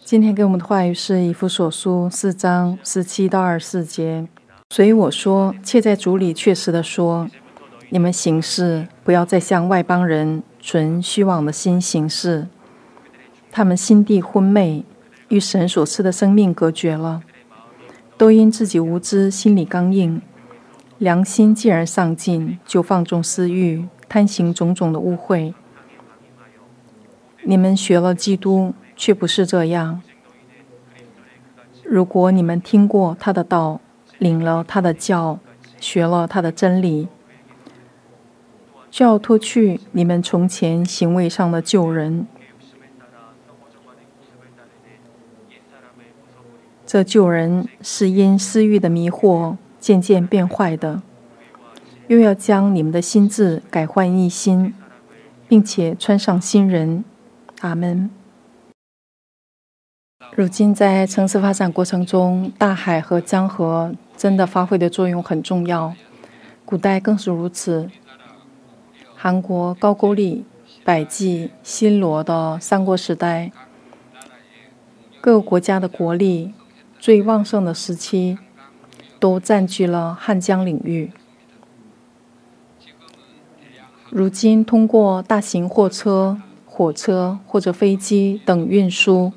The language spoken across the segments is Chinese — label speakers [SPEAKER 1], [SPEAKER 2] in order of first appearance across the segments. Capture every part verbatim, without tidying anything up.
[SPEAKER 1] 今天给我们的话语是以弗所书四章十七到二十四节。所以我说，切在主里确实的说，你们行事不要再像外邦人存虚妄的心行事，他们心地昏昧，与神所赐的生命隔绝了，都因自己无知，心里刚硬，良心既然丧尽，就放纵私欲，贪行种种的污秽。你们学了基督，却不是这样。如果你们听过他的道，领了他的教，学了他的真理，就要脱去你们从前行为上的旧人。这旧人是因私欲的迷惑渐渐变坏的，又要将你们的心志改换一新，并且穿上新人。阿们。如今在城市发展过程中，大海和江河真的发挥的作用很重要，古代更是如此。韩国高句丽、百济、新罗的三国时代，各个国家的国力最旺盛的时期，都占据了汉江领域。如今通过大型货车、火车或者飞机等运输，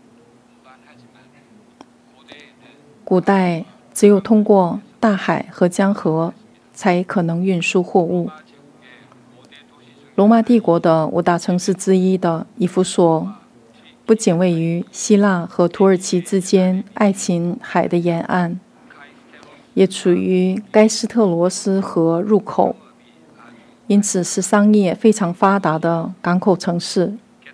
[SPEAKER 1] 古代只有通过大海和江河才可能运输货物。罗马帝国的五大城市之一的以弗所，不仅位于希腊和土耳其之间爱琴海的沿岸，也处于该斯特罗斯河入口，因此是商业非常发达的港口城市。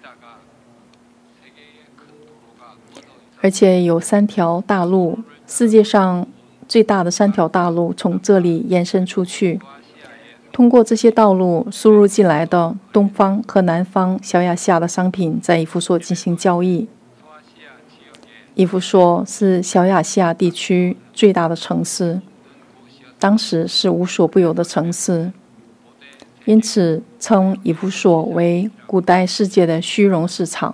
[SPEAKER 1] 而且有三条大路，世界上最大的三条大路从这里延伸出去。通过这些道路输入进来的东方和南方小亚细亚的商品在以弗所进行交易。以弗所是小亚细亚地区最大的城市，当时是无所不有的城市，因此称以弗所为古代世界的虚荣市场。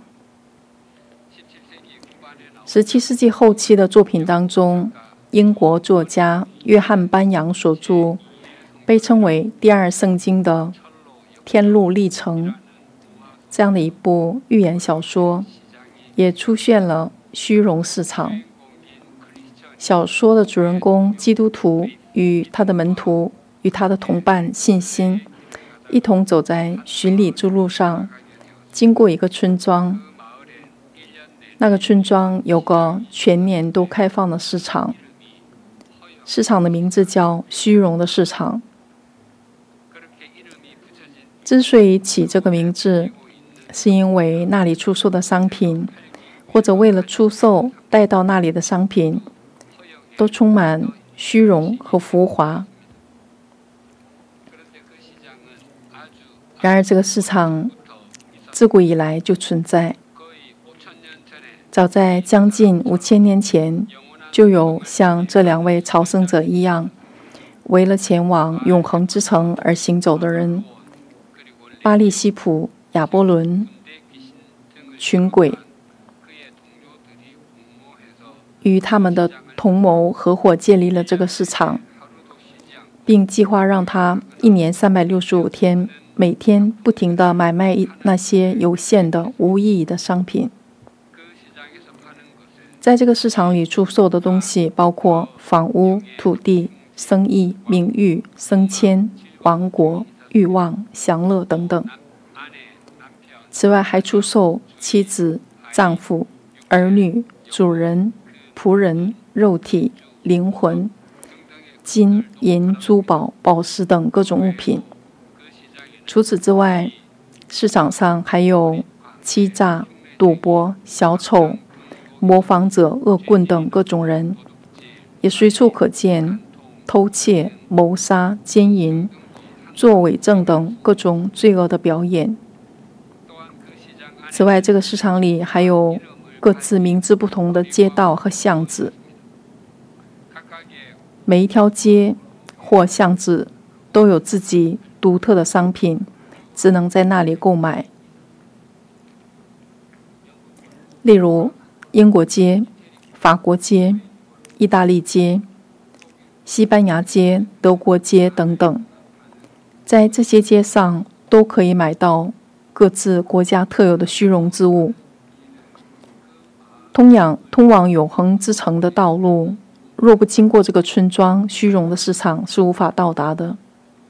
[SPEAKER 1] 十七世纪后期的作品当中，英国作家约翰班扬所著被称为第二圣经的《天路历程》这样的一部寓言小说，也出现了虚荣市场。小说的主人公基督徒与他的门徒与他的同伴信心一同走在寻礼之路上，经过一个村庄。那个村庄有个全年都开放的市场，市场的名字叫虚荣的市场。之所以起这个名字，是因为那里出售的商品，或者为了出售带到那里的商品，都充满虚荣和浮华。然而这个市场自古以来就存在，早在将近五千年前，就有像这两位朝圣者一样，为了前往永恒之城而行走的人。巴利西普、亚波伦、群鬼与他们的同谋合伙建立了这个市场，并计划让他一年三百六十五天，每天不停地买卖那些有限的无意义的商品。在这个市场里出售的东西包括房屋、土地、生意、名誉、升迁、王国、欲望、享乐等等。此外还出售妻子、丈夫、儿女、主人、仆人、肉体、灵魂、金银珠宝、宝石等各种物品。除此之外，市场上还有欺诈、赌博、小丑、模仿者、恶棍等各种人，也随处可见偷窃、谋杀、奸淫、作伪证等各种罪恶的表演。此外，这个市场里还有各自名字不同的街道和巷子，每一条街或巷子都有自己独特的商品，只能在那里购买。例如， 英国街、法国街、意大利街、西班牙街、德国街等等，在这些街上都可以买到各自国家特有的虚荣之物。通往通往永恒之城的道路，若不经过这个村庄，虚荣的市场是无法到达的。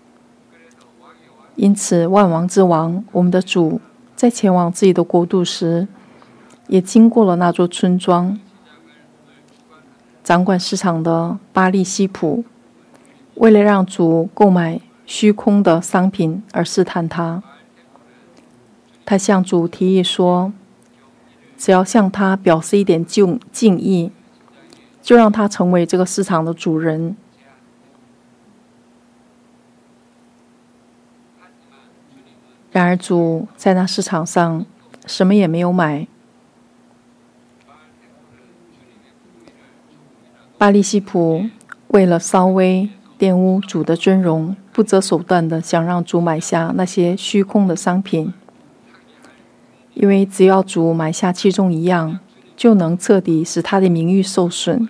[SPEAKER 1] 因此，万王之王，我们的主，在前往自己的国度时，也经过了那座村庄。掌管市场的巴利西普，为了让主购买虚空的商品而试探他。他向主提议说，只要向他表示一点敬敬意，就让他成为这个市场的主人。然而主在那市场上什么也没有买。巴利西普为了稍微玷污主的尊荣，不择手段地想让主买下那些虚空的商品，因为只要主买下其中一样，就能彻底使他的名誉受损。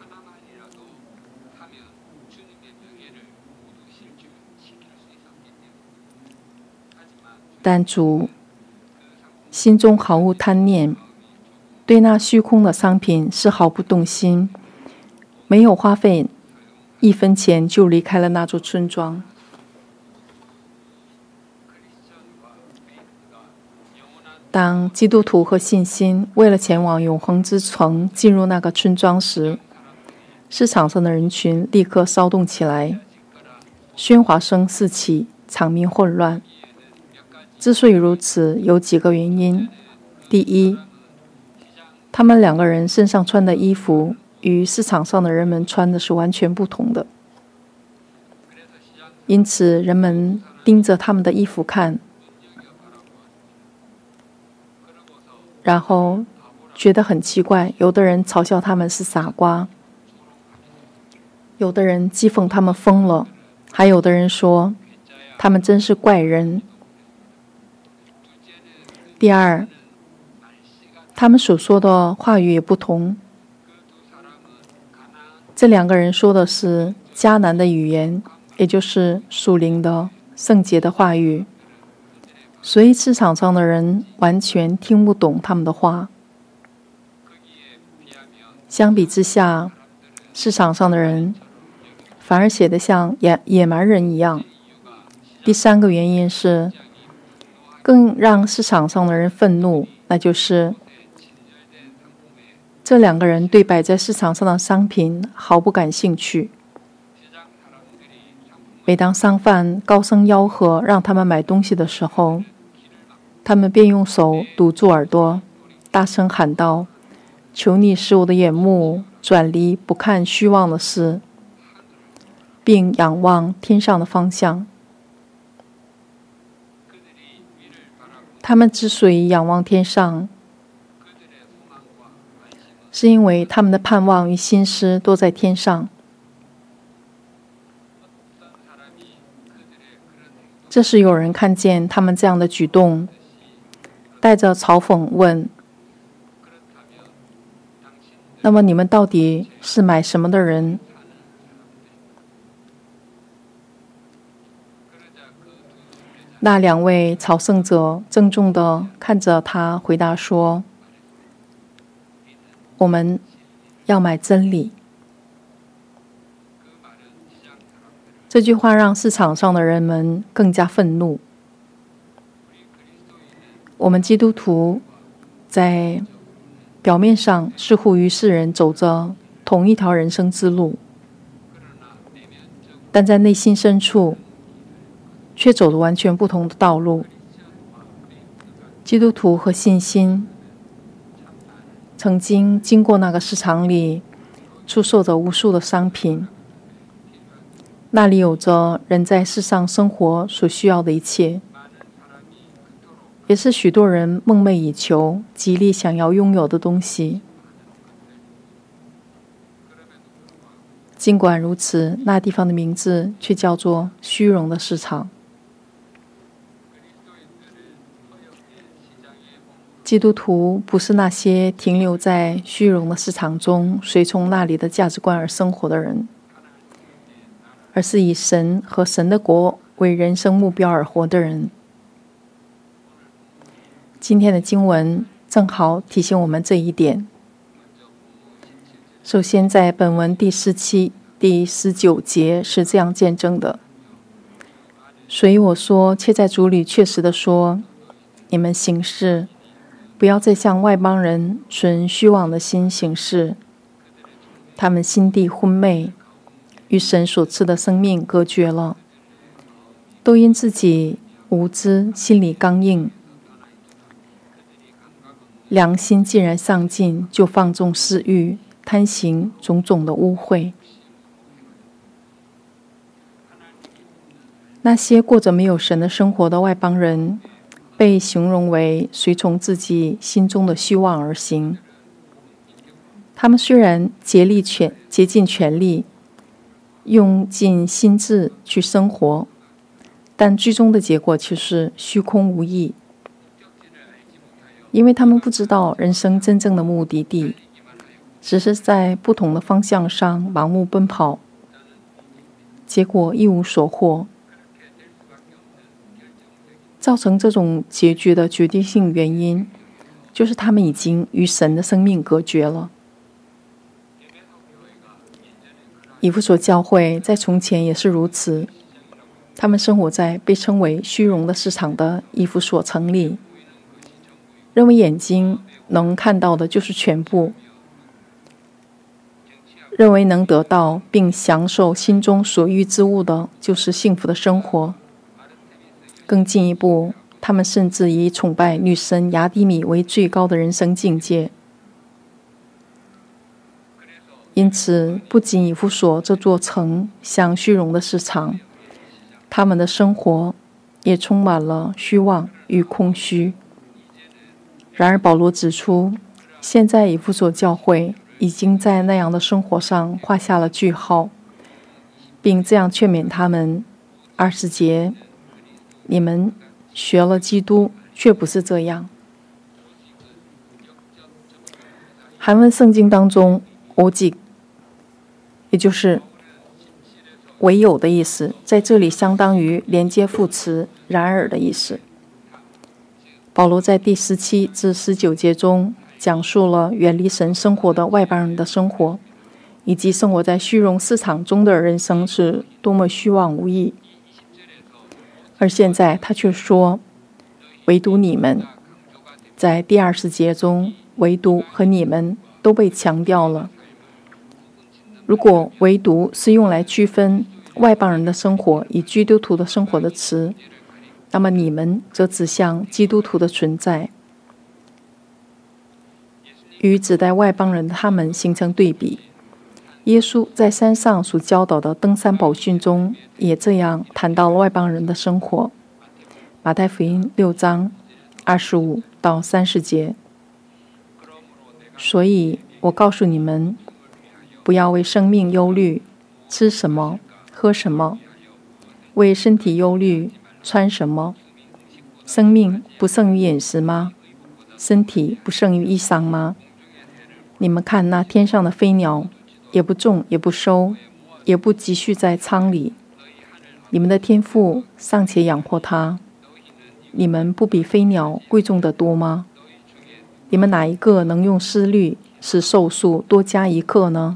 [SPEAKER 1] 但主心中毫无贪念，对那虚空的商品是毫不动心，没有花费一分钱就离开了那座村庄。当基督徒和信心为了前往永恒之城进入那个村庄时，市场上的人群立刻骚动起来，喧哗声四起，场面混乱。之所以如此，有几个原因。第一，他们两个人身上穿的衣服与市场上的人们穿的是完全不同的，因此人们盯着他们的衣服看，然后觉得很奇怪。有的人嘲笑他们是傻瓜，有的人讥讽他们疯了，还有的人说他们真是怪人。第二，他们所说的话语也不同。这两个人说的是迦南的语言，也就是属灵的圣洁的话语，所以市场上的人完全听不懂他们的话。相比之下，市场上的人反而显得像野野蛮人一样。第三个原因是，更让市场上的人愤怒，那就是这两个人对摆在市场上的商品毫不感兴趣。每当商贩高声吆喝让他们买东西的时候，他们便用手堵住耳朵，大声喊道：求你使我的眼目转离不看虚妄的事，并仰望天上的方向。他们之所以仰望天上，是因为他们的盼望与心思都在天上。这时有人看见他们这样的举动，带着嘲讽问：那么你们到底是买什么的人？那两位朝圣者郑重地看着他，回答说：我们要买真理。这句话让市场上的人们更加愤怒。我们基督徒在表面上似乎与世人走着同一条人生之路，但在内心深处却走着完全不同的道路。基督徒和信心曾经经过那个市场里，出售着无数的商品，那里有着人在世上生活所需要的一切，也是许多人梦寐以求、极力想要拥有的东西。尽管如此，那地方的名字却叫做虚荣的市场。 基督徒不是那些停留在虚荣的市场中随从那里的价值观而生活的人，而是以神和神的国为人生目标而活的人。今天的经文正好提醒我们这一点。首先，在本文第十七、第十九节是这样见证的：所以我说，且在主里确实的说，你们行事，不要再像外邦人存虚妄的心行事。他们心地昏昧，与神所赐的生命隔绝了，都因自己无知，心里刚硬。良心既然丧尽，就放纵私欲，贪行种种的污秽。那些过着没有神的生活的外邦人，被形容为随从自己心中的虚妄而行。他们虽然竭力全竭尽全力，用尽心智去生活，但最终的结果却是虚空无益，因为他们不知道人生真正的目的地，只是在不同的方向上盲目奔跑，结果一无所获。造成这种结局的决定性原因，就是他们已经与神的生命隔绝了。以弗所教会在从前也是如此，他们生活在被称为虚荣的市场的以弗所城里，认为眼睛能看到的就是全部，认为能得到并享受心中所欲之物的就是幸福的生活。更进一步，他们甚至以崇拜女神雅迪米为最高的人生境界。因此，不仅以弗所这座城像虚荣的市场，他们的生活也充满了虚妄与空虚。然而保罗指出，现在以弗所教会已经在那样的生活上画下了句号，并这样劝勉他们：二十节，你们学了基督，却不是这样。韩文圣经当中오직，也就是唯有的意思，在这里相当于连接副词然而的意思。保罗在第十七至十九节中讲述了远离神生活的外邦人的生活，以及生活在虚荣市场中的人生是多么虚妄无益。而现在他却说，唯独你们，在第二十节中，唯独和你们都被强调了。如果唯独是用来区分外邦人的生活与基督徒的生活的词，那么你们则指向基督徒的存在，与指代外邦人的他们形成对比。耶稣在山上所教导的登山宝训中，也这样谈到了外邦人的生活。马太福音六章二十五到三十节。所以我告诉你们，不要为生命忧虑，吃什么，喝什么；为身体忧虑，穿什么。生命不胜于饮食吗？身体不胜于衣裳吗？你们看那天上的飞鸟，也不种，也不收，也不积蓄在仓里，你们的天父尚且养活它，你们不比飞鸟贵重得多吗？你们哪一个能用思虑使寿数多加一刻呢？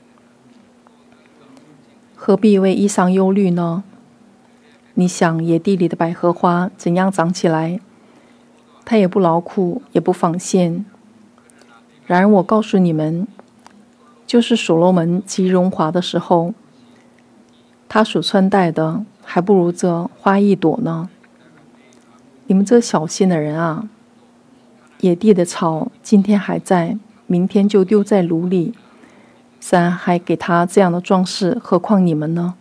[SPEAKER 1] 何必为衣裳忧虑呢？你想野地里的百合花怎样长起来？它也不劳苦，也不纺线。然而我告诉你们，就是所罗门极荣华的时候，他所穿戴的还不如这花一朵呢。你们这小心的人啊，野地的草今天还在，明天就丢在炉里，神还给他这样的装饰，何况你们呢？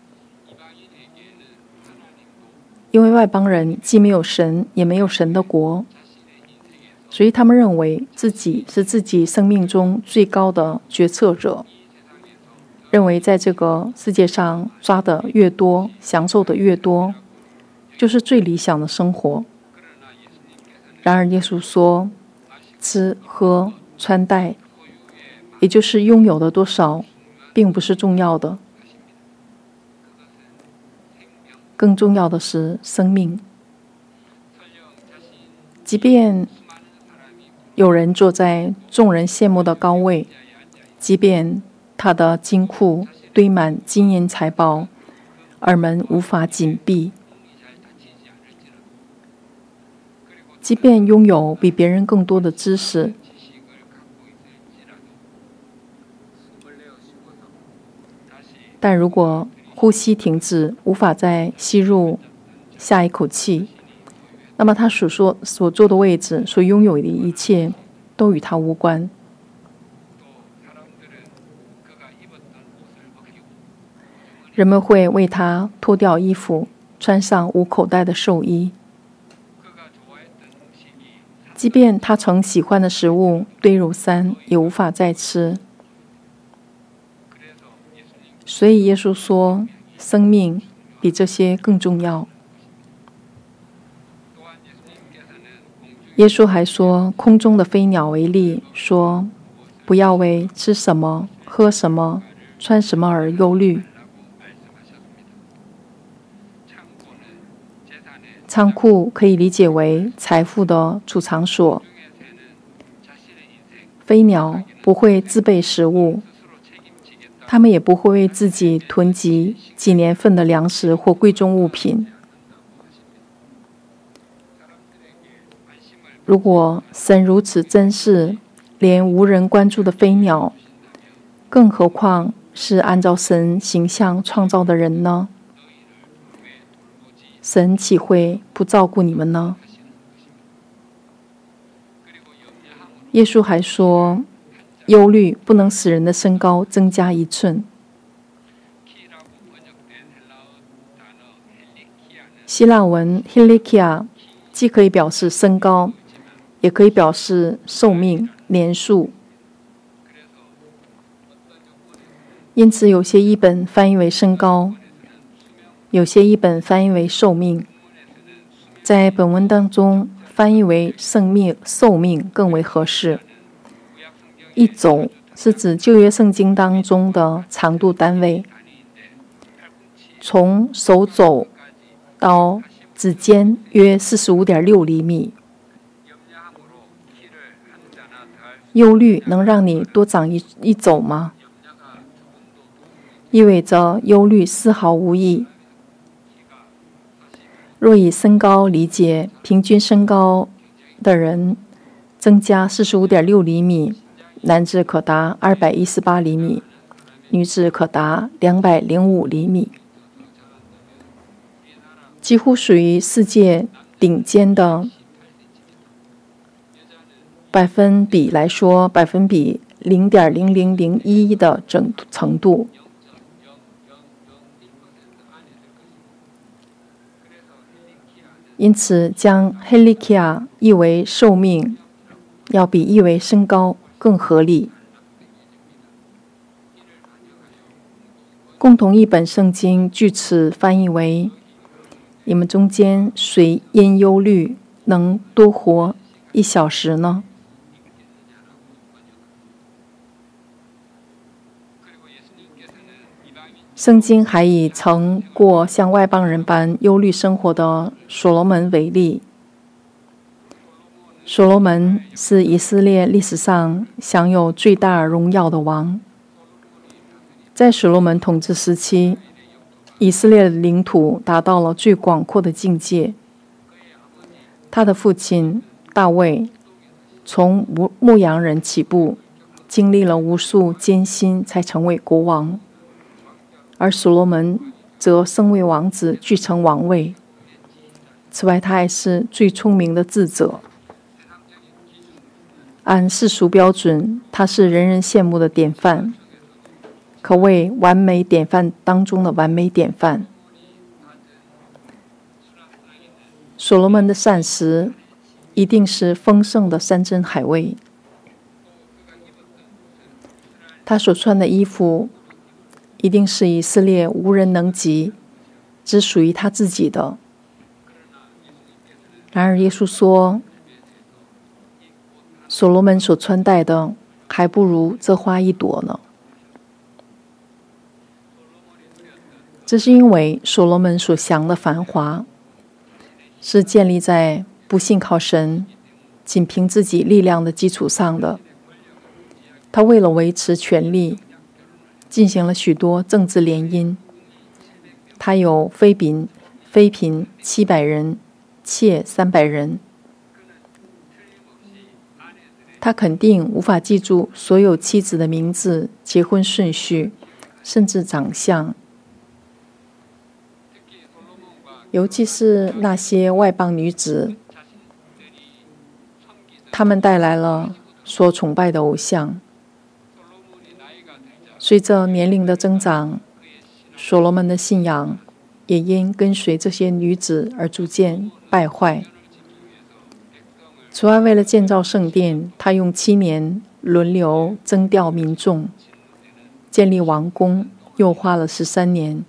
[SPEAKER 1] 因为外邦人既没有神，也没有神的国，所以他们认为自己是自己生命中最高的决策者，认为在这个世界上抓得越多，享受的越多，就是最理想的生活。然而耶稣说， 吃喝穿戴，也就是拥有的多少，并不是重要的。更重要的是生命。即便有人坐在众人羡慕的高位，即便他的金库堆满金银财宝，耳门无法紧闭，即便拥有比别人更多的知识，但如果呼吸停止，无法再吸入下一口气，那么他所说所坐的位置，所拥有的一切都与他无关。人们会为他脱掉衣服，穿上无口袋的寿衣。即便他曾喜欢的食物堆如山，也无法再吃。所以耶稣说，生命比这些更重要。耶稣还说，空中的飞鸟为例，说不要为吃什么、喝什么、穿什么而忧虑。仓库可以理解为财富的储藏所。飞鸟不会自备食物，它们也不会为自己囤积几年份的粮食或贵重物品。如果神如此珍视连无人关注的飞鸟，更何况是按照神形象创造的人呢？神岂会不照顾你们呢？耶稣还说，忧虑不能使人的身高增加一寸。希腊文 helikia 既可以表示身高，也可以表示寿命、年数。因此，有些译本翻译为身高，有些译本翻译为寿命。在本文当中，翻译为生命、寿命更为合适。一走是指旧约圣经当中的长度单位，从手肘到指尖约 四十五点六厘米。忧虑能让你多长一一肘吗？意味着忧虑丝毫无益。若以身高理解，平均身高的人增加 四十五点六厘米，男子可达二百一十八厘米，女子可达两百零五厘米，几乎属于世界顶尖的。百分比来说，百分比 零点零零零一 的整程度。因此，将 helikia 译为寿命，要比译为身高更合理。共同译本圣经据此翻译为：你们中间谁因忧虑能多活一小时呢？圣经还以曾过像外邦人般忧虑生活的所罗门为例。所罗门是以色列历史上享有最大荣耀的王。在所罗门统治时期，以色列的领土达到了最广阔的境界。他的父亲大卫从牧羊人起步，经历了无数艰辛才成为国王。而所罗门则升为王子，继承王位。此外，他还是最聪明的智者。按世俗标准，他是人人羡慕的典范，可谓完美典范当中的完美典范。所罗门的膳食一定是丰盛的山珍海味。他所穿的衣服一定是以色列无人能及，只属于他自己的。然而耶稣说， 所罗门所穿戴的还不如这花一朵呢。这是因为所罗门所享的繁华是建立在不信靠神，仅凭自己力量的基础上的。他为了维持权力，进行了许多政治联姻。他有妃嫔妃嫔七百人，妾三百人。他肯定无法记住所有妻子的名字、结婚顺序，甚至长相。尤其是那些外邦女子，她们带来了所崇拜的偶像。随着年龄的增长，所罗门的信仰也因跟随这些女子而逐渐败坏。此外，为了建造圣殿，他用七年轮流征调民众，建立王宫又花了十三年。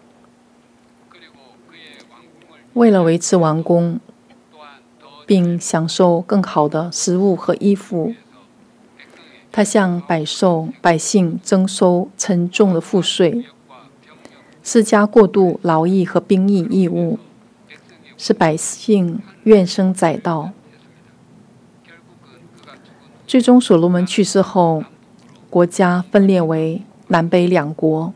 [SPEAKER 1] 为了维持王宫，并享受更好的食物和衣服，他向百兽百姓征收沉重的赋税，施加过度劳役和兵役义务，使百姓怨声载道。最终，所罗门去世后，国家分裂为南北两国。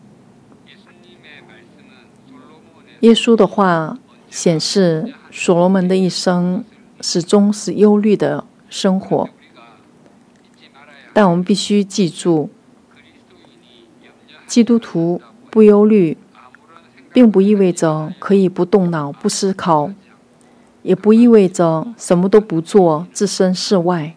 [SPEAKER 1] 耶稣的话显示，所罗门的一生始终是忧虑的生活。但我们必须记住，基督徒不忧虑，并不意味着可以不动脑、不思考，也不意味着什么都不做、置身事外。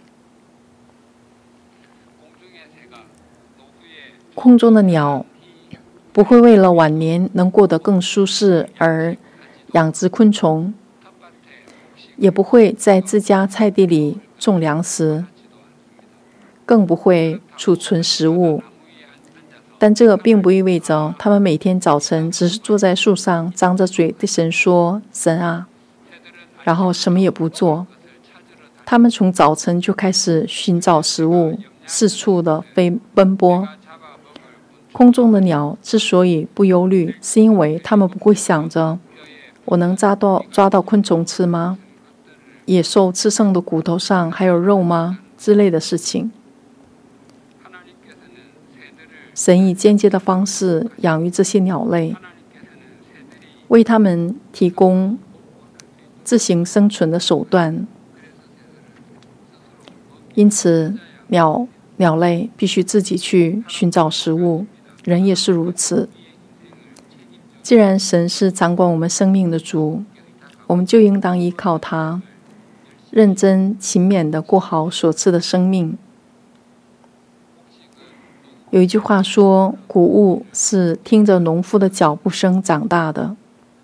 [SPEAKER 1] 空中的鸟不会为了晚年能过得更舒适而养殖昆虫，也不会在自家菜地里种粮食，更不会储存食物。但这并不意味着他们每天早晨只是坐在树上张着嘴对神说：“神啊！”然后什么也不做。他们从早晨就开始寻找食物，四处的飞奔波。空中的鸟之所以不忧虑，是因为他们不会想着我能抓到抓到昆虫吃吗？野兽吃剩的骨头上还有肉吗？之类的事情。神以间接的方式养育这些鸟类，为它们提供自行生存的手段。因此，鸟鸟类必须自己去寻找食物。人也是如此。既然神是掌管我们生命的主，我们就应当依靠他，认真勤勉地过好所赐的生命。有一句话说，谷物是听着农夫的脚步声长大的。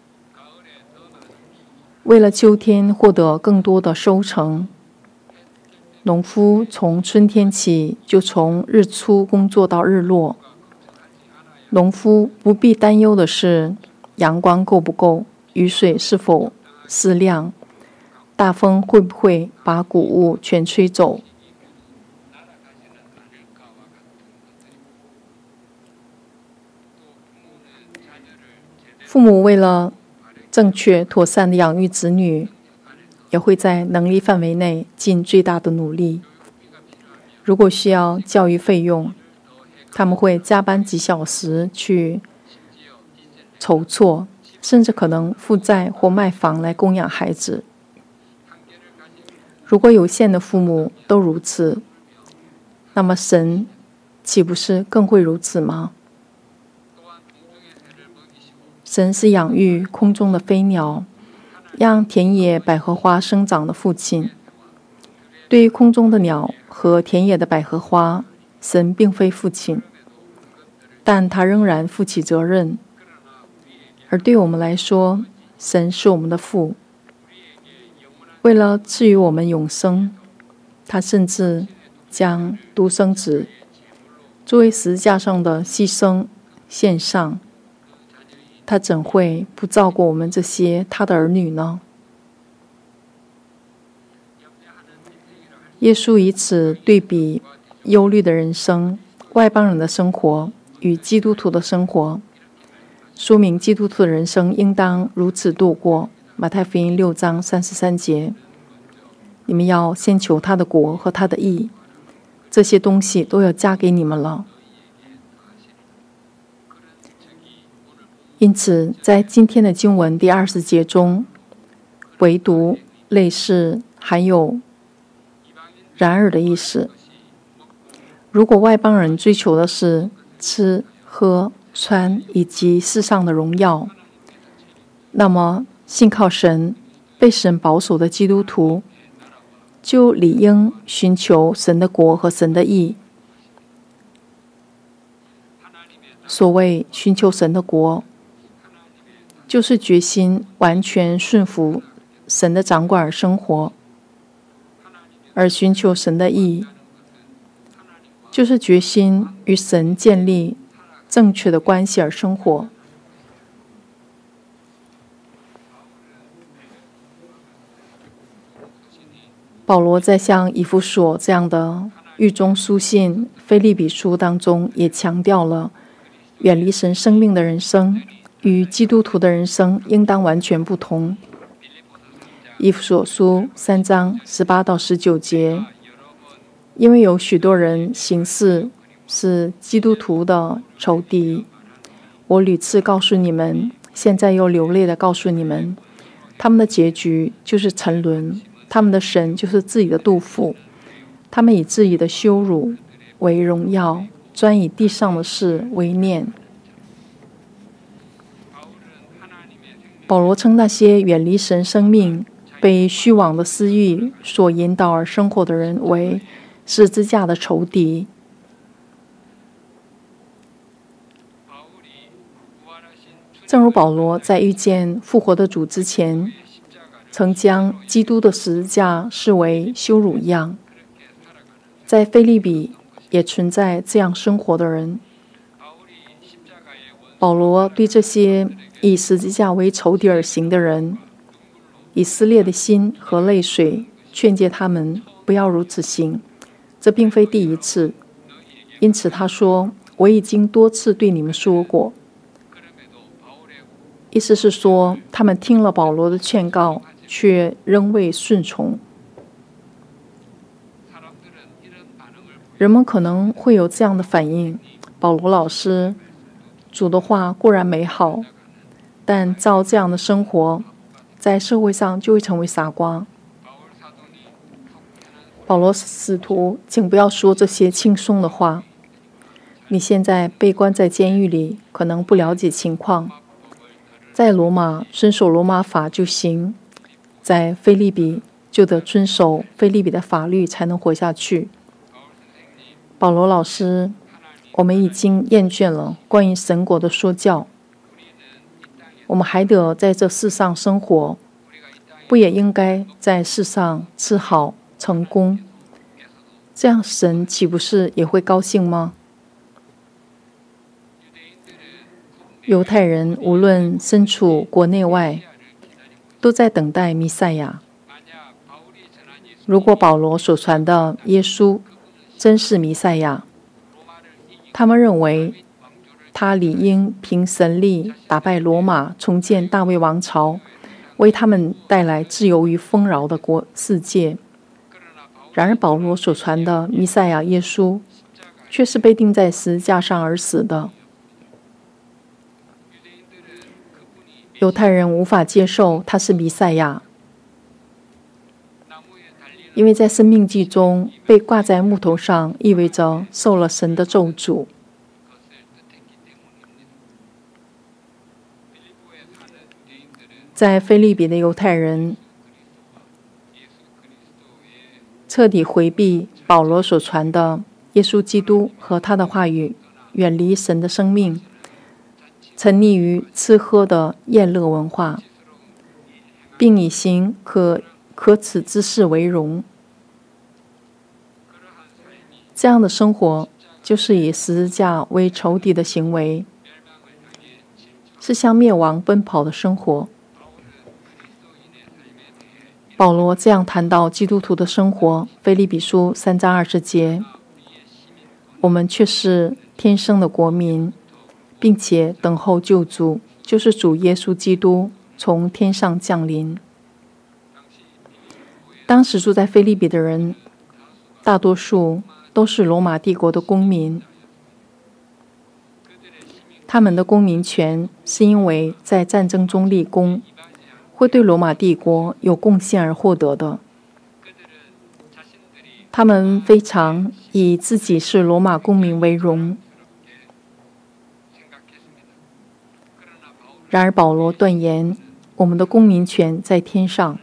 [SPEAKER 1] 为了秋天获得更多的收成，农夫从春天起就从日出工作到日落。农夫不必担忧的是阳光够不够，雨水是否适量，大风会不会把谷物全吹走。父母为了正确妥善的养育子女，也会在能力范围内尽最大的努力。如果需要教育费用，他们会加班几小时去筹措，甚至可能负债或卖房来供养孩子。如果有限的父母都如此，那么神岂不是更会如此吗？神是养育空中的飞鸟，让田野百合花生长的父亲。对于空中的鸟和田野的百合花，神并非父亲，但他仍然负起责任。而对我们来说，神是我们的父。为了赐予我们永生，他甚至将独生子作为十字架上的牺牲献上。他怎会不照顾我们这些他的儿女呢？ 耶稣以此对比忧虑的人生、外邦人的生活与基督徒的生活，说明基督徒的人生应当如此度过。马太福音六章三十三节，你们要先求他的国和他的义，这些东西都要加给你们了。因此，在今天的经文第二十节中，唯独类似含有然而的意思。如果外邦人追求的是吃喝穿以及世上的荣耀，那么信靠神、被神保守的基督徒就理应寻求神的国和神的义。所谓寻求神的国，就是决心完全顺服神的掌管而生活；而寻求神的义，就是决心与神建立正确的关系而生活。保罗在像以弗所这样的狱中书信、腓立比书当中，也强调了远离神生命的人生与基督徒的人生应当完全不同。以弗所书三章十八到十九节，因为有许多人行事是基督徒的仇敌，我屡次告诉你们，现在又流泪地告诉你们，他们的结局就是沉沦，他们的神就是自己的肚腹，他们以自己的羞辱为荣耀，专以地上的事为念。保罗称那些远离神生命、被虚妄的私欲所引导而生活的人为十字架的仇敌。正如保罗在遇见复活的主之前，曾将基督的十字架视为羞辱一样，在腓立比也存在这样生活的人。保罗对这些以十字架为仇敌而行的人，以撕裂的心和泪水劝诫他们不要如此行，这并非第一次。因此他说，我已经多次对你们说过。意思是说，他们听了保罗的劝告，却仍未顺从。人们可能会有这样的反应：保罗老师，主的话固然美好，但照这样的生活，在社会上就会成为傻瓜。保罗使徒，请不要说这些轻松的话。你现在被关在监狱里，可能不了解情况。在罗马遵守罗马法就行，在腓立比就得遵守腓立比的法律才能活下去。保罗老师，我们已经厌倦了关于神国的说教，我们还得在这世上生活，不也应该在世上吃好成功？这样神岂不是也会高兴吗？犹太人无论身处国内外，都在等待弥赛亚。如果保罗所传的耶稣真是弥赛亚，他们认为他理应凭神力打败罗马，重建大卫王朝，为他们带来自由与丰饶的国世界。然而保罗所传的弥赛亚耶稣却是被钉在十字架上而死的。犹太人无法接受他是弥赛亚，因为在申命记中被挂在木头上意味着受了神的咒诅。在腓立比的犹太人彻底回避保罗所传的耶稣基督和他的话语，远离神的生命，沉溺于吃喝的宴乐文化，并以行可可耻之事为荣。这样的生活就是以十字架为仇敌的行为，是向灭亡奔跑的生活。 保罗这样谈到基督徒的生活，腓立比书三章二十节，我们却是天生的国民，并且等候救主，就是主耶稣基督从天上降临。当时住在腓立比的人，大多数都是罗马帝国的公民，他们的公民权是因为在战争中立功，会对罗马帝国有贡献而获得的。他们非常以自己是罗马公民为荣。然而保罗断言，我们的公民权在天上。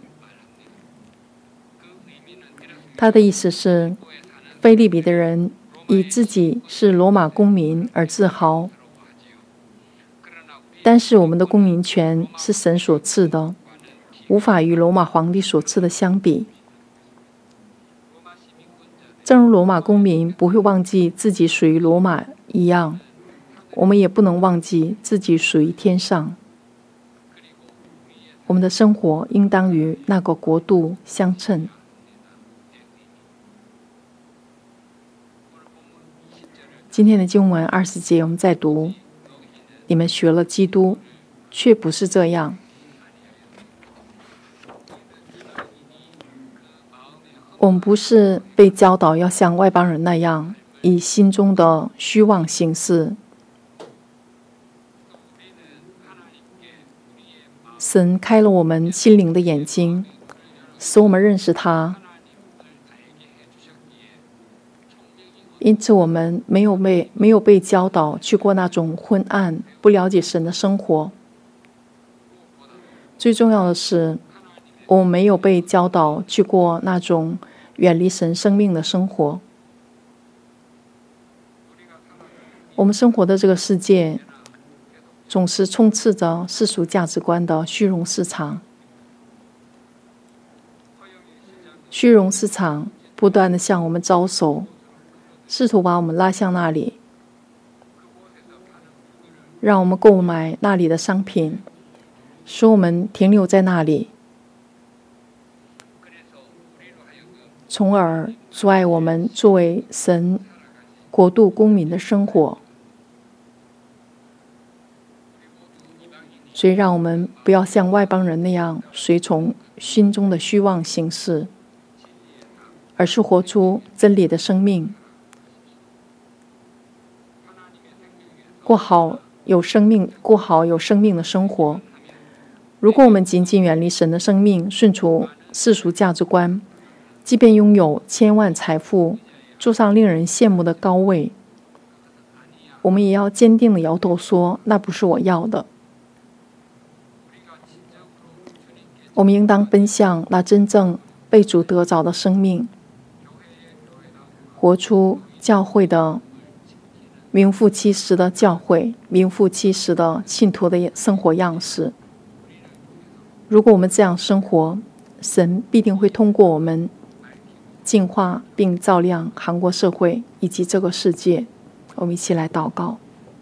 [SPEAKER 1] 他的意思是，腓立比的人以自己是罗马公民而自豪，但是我们的公民权是神所赐的，无法与罗马皇帝所赐的相比。正如罗马公民不会忘记自己属于罗马一样，我们也不能忘记自己属于天上。我们的生活应当与那个国度相称。今天的经文二十节，我们再读：你们学了基督，却不是这样。我们不是被教导要像外邦人那样，以心中的虚妄行事。神开了我们心灵的眼睛，使我们认识他。因此我们没有被没有被教导去过那种昏暗、不了解神的生活。最重要的是，我们没有被教导去过那种远离神生命的生活。我们生活的这个世界总是充斥着世俗价值观的虚荣市场。虚荣市场不断地向我们招手，试图把我们拉向那里，让我们购买那里的商品，使我们停留在那里，从而阻碍我们作为神国度公民的生活。所以让我们不要像外邦人那样随从心中的虚妄行事，而是活出真理的生命，过好有生命过好有生命的生活。如果我们仅仅远离神的生命，顺从世俗价值观，即便拥有千万财富，坐上令人羡慕的高位，我们也要坚定地摇头说，那不是我要的。我们应当奔向那真正被主得着的生命，活出教会的名副其实的教会，名副其实的信徒的生活样式。如果我们这样生活，神必定会通过我们净化并照亮韩国社会以及这个世界。我们一起来祷告。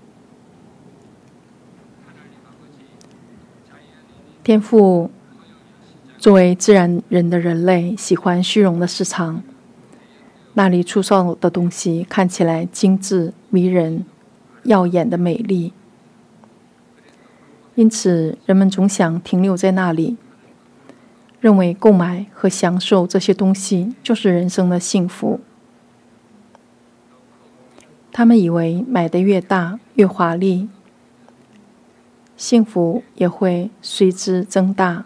[SPEAKER 1] 天父，作为自然人的人类喜欢虚荣的市场，那里出售的东西看起来精致迷人、耀眼的美丽，因此人们总想停留在那里，认为购买和享受这些东西就是人生的幸福。他们以为买得越大越华丽，幸福也会随之增大。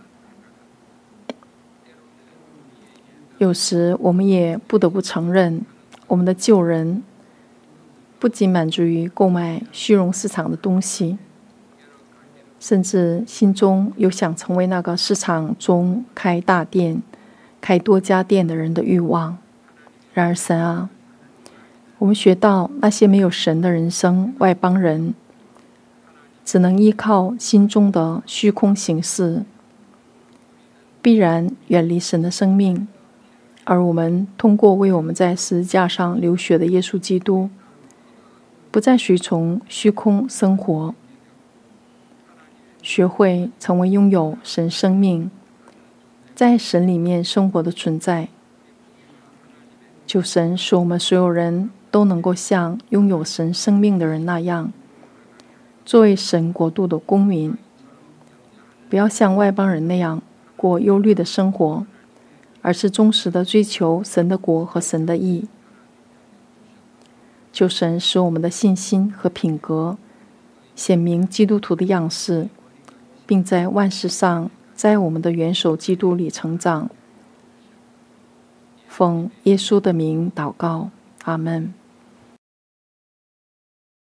[SPEAKER 1] 有时我们也不得不承认，我们的旧人不仅满足于购买虚荣市场的东西，甚至心中有想成为那个市场中开大店、开多家店的人的欲望。然而神啊，我们学到那些没有神的人生外邦人，只能依靠心中的虚空行事，必然远离神的生命。而我们通过为我们在十字架上流血的耶稣基督，不再随从虚空生活，学会成为拥有神生命在神里面生活的存在。求神使我们所有人都能够像拥有神生命的人那样，作为神国度的公民，不要像外邦人那样过忧虑的生活，而是忠实的追求神的国和神的义。求神使我们的信心和品格显明基督徒的样式，并在万事上在我们的元首基督里成长。奉耶稣的名祷告，阿们。